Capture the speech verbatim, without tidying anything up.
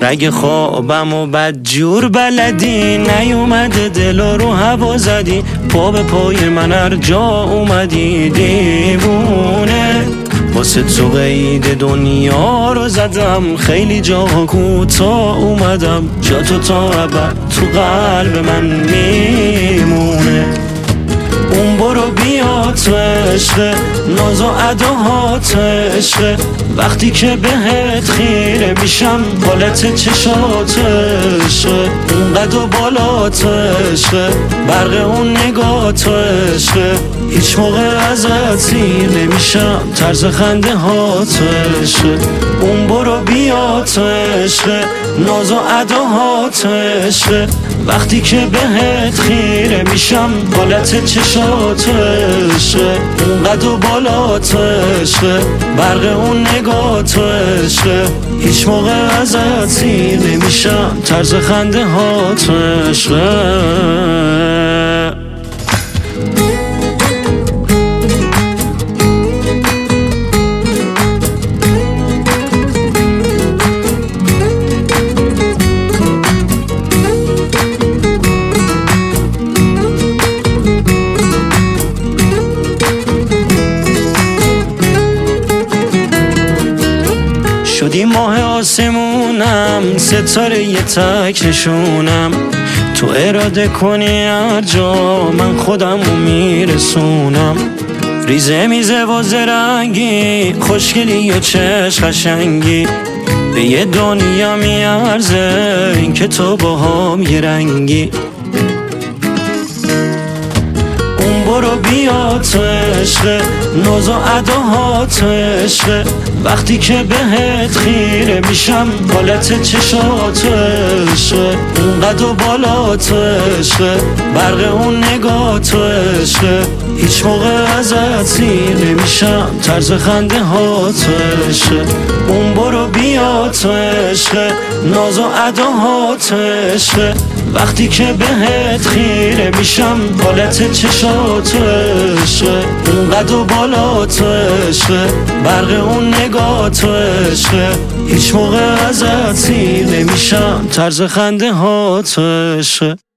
رگ خوابم و بد جور بلدی، نیومده دل رو هوا زدی، پا به پای من هر جا اومدی دیوونه. واسه تو قید دنیا رو زدم، خیلی جا کوتاه اومدم، جا تو تا ابد تو قلب من میمونه. اون برو بیا تو عشقه، ناز و اداها تو عشقه، وقتی که بهت خیره میشم حالت چشات عشقه، اون قد و بالا تو عشقه، برق اون نگاه تو عشقه، هیچ موقع ازت سیر نمیشم، طرز خنده ها تو عشقه. اون برو بیا تو عشقه، ناز و اداها تو عشقه، وقتی که بهت خیره میشم حالت چشات عشقه، اون قد و بالا تو عشقه، برق اون نگاه تو عشقه، هیچ موقع ازت سیر نمیشم، طرز خنده ها تو عشقه. شدی ماه آسمونم، ستاره یه تک نشونم، تو اراده کنی هر جا من خودم رو میرسونم. ریزه میزه و زرنگی، خوشگلی و چشم قشنگی، به یه دنیا میارزه این که تو با هم یه رنگی. اون برو بیا تو عشقه، ناز و اداها تو عشقه، وقتی که بهت خیره میشم حالت چشات عشقه، اون قد و بالا تو عشقه، برق اون نگاه تو عشقه، هیچ موقع ازت سیر نمیشم، طرز خنده ها تو عشقه. اون برو بیا تو عشقه، ناز و اداها تو عشقه، وقتی که بهت خیره میشم حالت چشات عشقه، اون قد و بالا تو عشقه، برق اون نگاه تو عشقه، هیچ موقع ازت سیر نمیشم، طرز خنده ها تو عشقه.